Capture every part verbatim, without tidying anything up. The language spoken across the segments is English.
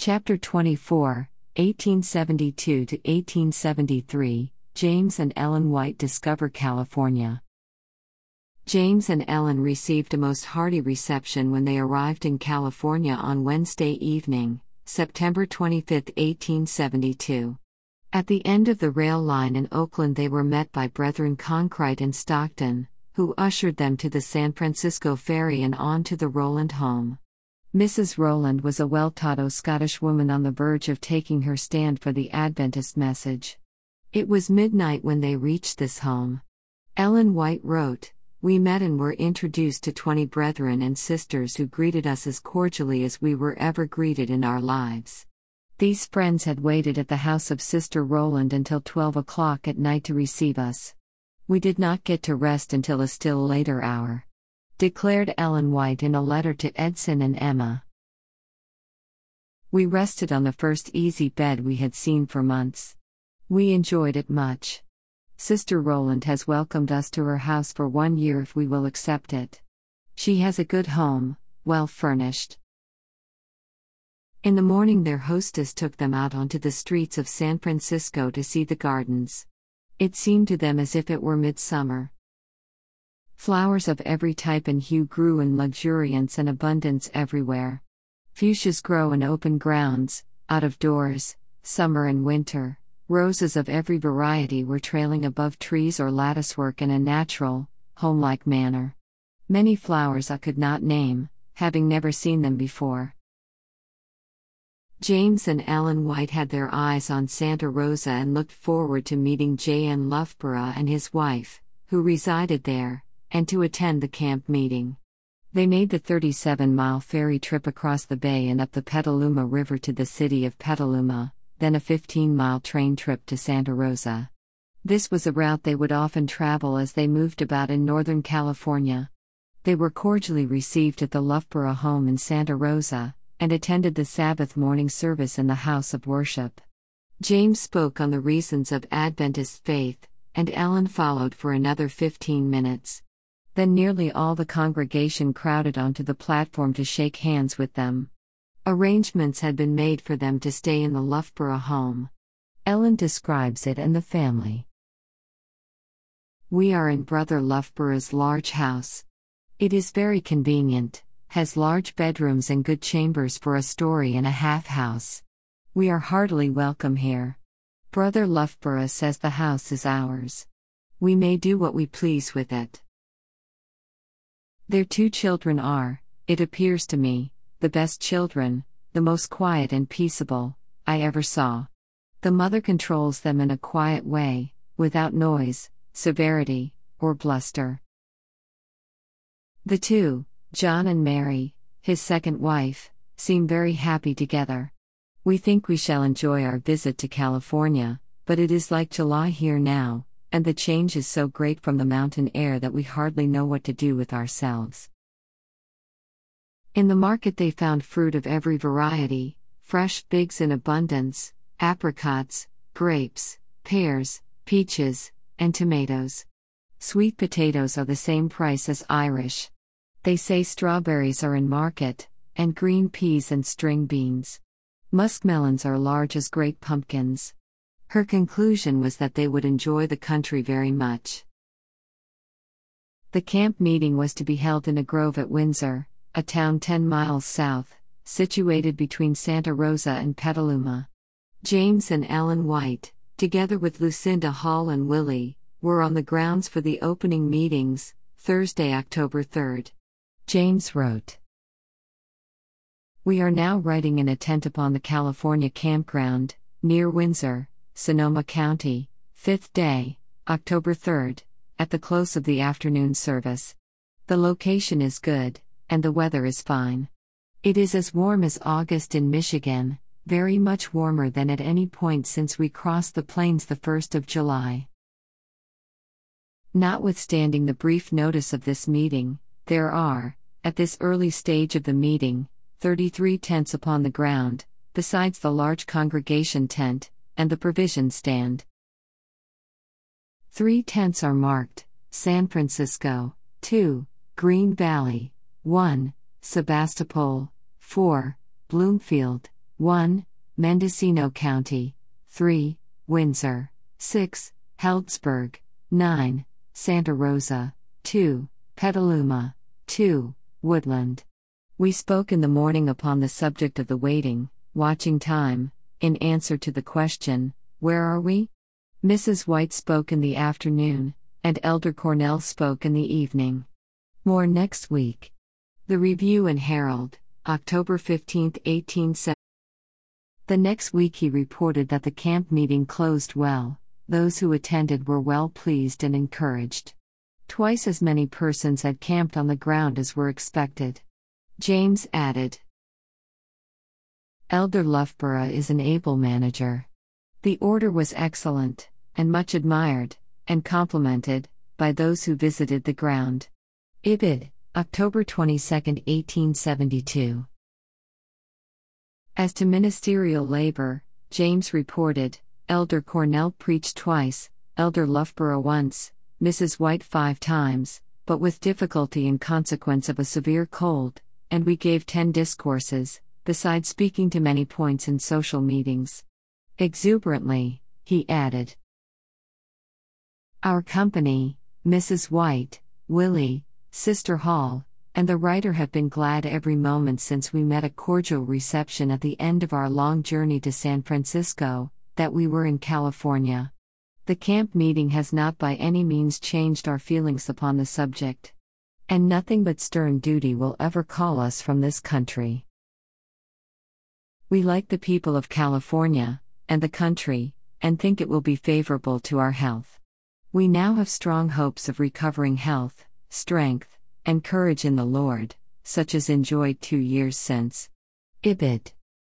Chapter twenty-four, eighteen seventy-two to eighteen seventy-three, James and Ellen White discover California. James and Ellen received a most hearty reception when they arrived in California on Wednesday evening, September twenty-fifth, eighteen seventy-two. At the end of the rail line in Oakland they were met by Brethren Conkright and Stockton, who ushered them to the San Francisco ferry and on to the Rowland home. Missus Rowland was a well-taught Scottish woman on the verge of taking her stand for the Adventist message. It was midnight when they reached this home. Ellen White wrote, "We met and were introduced to twenty brethren and sisters who greeted us as cordially as we were ever greeted in our lives. These friends had waited at the house of Sister Rowland until twelve o'clock at night to receive us. We did not get to rest until a still later hour," declared Ellen White in a letter to Edson and Emma. "We rested on the first easy bed we had seen for months. We enjoyed it much. Sister Rowland has welcomed us to her house for one year if we will accept it. She has a good home, well furnished." In the morning their hostess took them out onto the streets of San Francisco to see the gardens. It seemed to them as if it were midsummer. Flowers of every type and hue grew in luxuriance and abundance everywhere. Fuchsias grow in open grounds, out of doors, summer and winter. Roses of every variety were trailing above trees or latticework in a natural, homelike manner. Many flowers I could not name, having never seen them before. James and Ellen White had their eyes on Santa Rosa and looked forward to meeting J N Loughborough and his wife, who resided there, and to attend the camp meeting. They made the thirty-seven mile ferry trip across the bay and up the Petaluma River to the city of Petaluma, then a fifteen mile train trip to Santa Rosa. This was a route they would often travel as they moved about in Northern California. They were cordially received at the Loughborough home in Santa Rosa, and attended the Sabbath morning service in the house of worship. James spoke on the reasons of Adventist faith, and Ellen followed for another fifteen minutes. Then nearly all the congregation crowded onto the platform to shake hands with them. Arrangements had been made for them to stay in the Loughborough home. Ellen describes it and the family. "We are in Brother Loughborough's large house. It is very convenient, has large bedrooms and good chambers for a story and a half house. We are heartily welcome here. Brother Loughborough says the house is ours. We may do what we please with it. Their two children are, it appears to me, the best children, the most quiet and peaceable, I ever saw. The mother controls them in a quiet way, without noise, severity, or bluster. The two, John and Mary, his second wife, seem very happy together. We think we shall enjoy our visit to California, but it is like July here now, and the change is so great from the mountain air that we hardly know what to do with ourselves." In the market they found fruit of every variety, fresh figs in abundance, apricots, grapes, pears, peaches, and tomatoes. Sweet potatoes are the same price as Irish. They say strawberries are in market, and green peas and string beans. Muskmelons are large as great pumpkins. Her conclusion was that they would enjoy the country very much. The camp meeting was to be held in a grove at Windsor, a town ten miles south, situated between Santa Rosa and Petaluma. James and Ellen White, together with Lucinda Hall and Willie, were on the grounds for the opening meetings, Thursday, October third. James wrote, "We are now writing in a tent upon the California campground, near Windsor, Sonoma County, fifth day, October third, at the close of the afternoon service. The location is good, and the weather is fine. It is as warm as August in Michigan, very much warmer than at any point since we crossed the plains the first of July. Notwithstanding the brief notice of this meeting, there are, at this early stage of the meeting, thirty-three tents upon the ground, besides the large congregation tent, and the provision stand. Three tents are marked, San Francisco, two, Green Valley, one, Sebastopol, four, Bloomfield, one. Mendocino County, three. Windsor, six. Healdsburg, nine. Santa Rosa, two. Petaluma, two. Woodland. We spoke in the morning upon the subject of the waiting, watching time, in answer to the question, "Where are we?" Missus White spoke in the afternoon, and Elder Cornell spoke in the evening. More next week. The Review and Herald, October fifteenth, eighteen seventy. The next week he reported that the camp meeting closed well. Those who attended were well pleased and encouraged. Twice as many persons had camped on the ground as were expected. James added, "Elder Loughborough is an able manager. The order was excellent, and much admired, and complimented, by those who visited the ground." Ibid, October twenty-second, eighteen seventy-two. As to ministerial labor, James reported, Elder Cornell preached twice, Elder Loughborough once, Missus White five times, but with difficulty in consequence of a severe cold, and we gave ten discourses, besides speaking to many points in social meetings. Exuberantly, he added, "Our company, Missus White, Willie, Sister Hall, and the writer have been glad every moment since we met a cordial reception at the end of our long journey to San Francisco, that we were in California. The camp meeting has not by any means changed our feelings upon the subject. And nothing but stern duty will ever call us from this country. We like the people of California, and the country, and think it will be favorable to our health. We now have strong hopes of recovering health, strength, and courage in the Lord, such as enjoyed two years since." Ibid.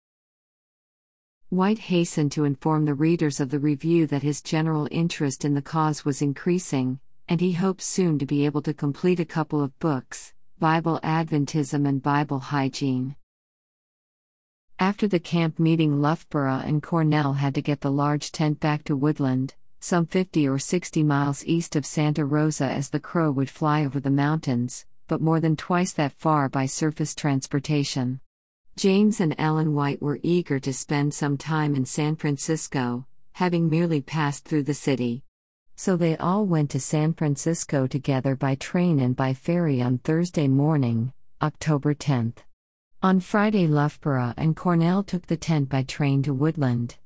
White hastened to inform the readers of the Review that his general interest in the cause was increasing, and he hopes soon to be able to complete a couple of books, Bible Adventism and Bible Hygiene. After the camp meeting, Loughborough and Cornell had to get the large tent back to Woodland, some fifty or sixty miles east of Santa Rosa, as the crow would fly over the mountains, but more than twice that far by surface transportation. James and Ellen White were eager to spend some time in San Francisco, having merely passed through the city. So they all went to San Francisco together by train and by ferry on Thursday morning, October tenth. On Friday, Loughborough and Cornell took the tent by train to Woodland.